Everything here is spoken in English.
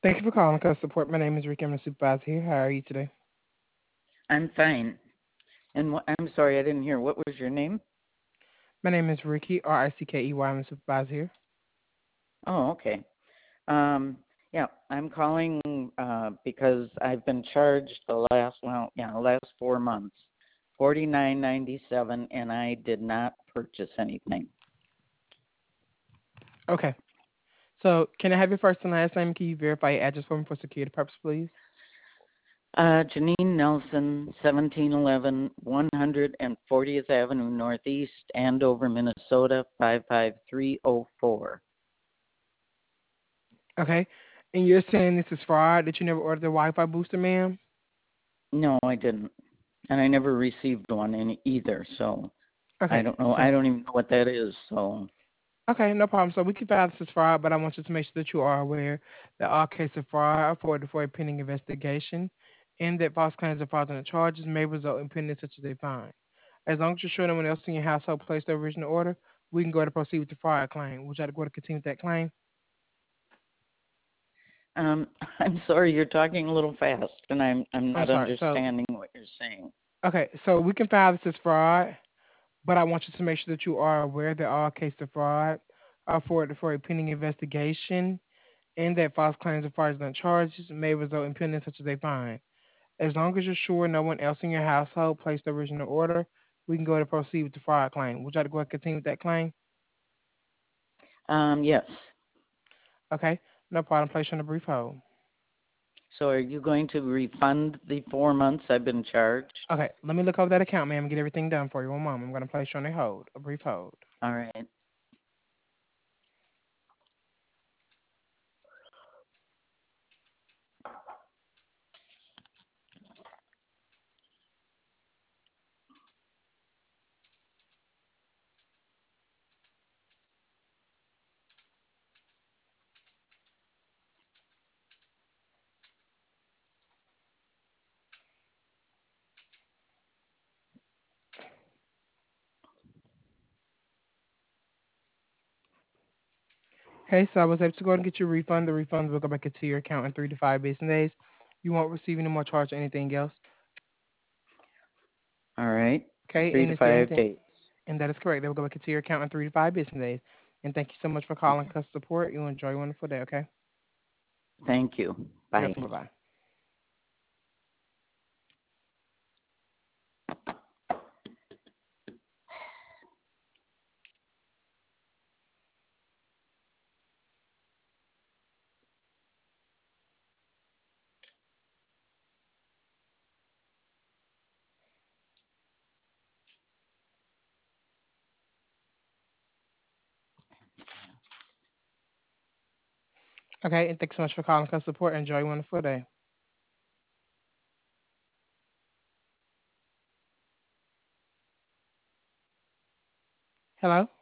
Thank you for calling Customer Support. My name is Rick. I'm a supervisor here. How are you today? I'm fine. And I'm sorry, I didn't hear. What was your name? My name is Ricky, Rickey. I'm a supervisor here. Oh, okay. Yeah, I'm calling because I've been charged the last 4 months, $49.97, and I did not purchase anything. Okay. So, can I have your first and last name? Can you verify your address for me for security purpose, please? Janine Nelson, 1711 140th Avenue Northeast, Andover, Minnesota, 55304. Okay. And you're saying this is fraud, that you never ordered the Wi-Fi booster, ma'am? No, I didn't. And I never received one in either, so I Okay. don't know. Okay. I don't even know what that is, so. Okay, no problem. So we can file this as fraud, but I want you to make sure that you are aware that all cases of fraud are forwarded for a pending investigation and that false claims or fraudulent charges may result in penalties such as a fine. As long as you're sure no one else in your household placed the original order, we can go to proceed with the fraud claim. Would you like to go to continue with that claim? Um, I'm sorry, you're talking a little fast, and I'm I'm not sorry. So, understanding what you're saying. okay, so we can file this as fraud, but I want you to make sure that you are aware that all cases of fraud are forwarded for a pending investigation and that false claims or fraudulent charges may result in penalties such as a fine. As long as you're sure no one else in your household placed the original order, we can go to proceed with the fraud claim. Would you like to go and continue with that claim? Yes. Okay, no problem. Place you on a brief hold. So are you going to refund the 4 months I've been charged? Okay, let me look over that account, ma'am, and get everything done for you. One moment. I'm going to place you on a brief hold. All right. Okay, so I was able to go ahead and get your refund. The refund will go back into your account in 3 to 5 business days. You won't receive any more charge or anything else. All right. Okay, Three and to is there five anything? days. And that is correct. They will go back into your account in 3 to 5 business days. And thank you so much for calling Okay. customer support. You enjoy a wonderful day. Okay. Thank you. You're Bye. welcome. Bye bye. Okay, and thanks so much for calling customer support. Enjoy a wonderful day. Hello?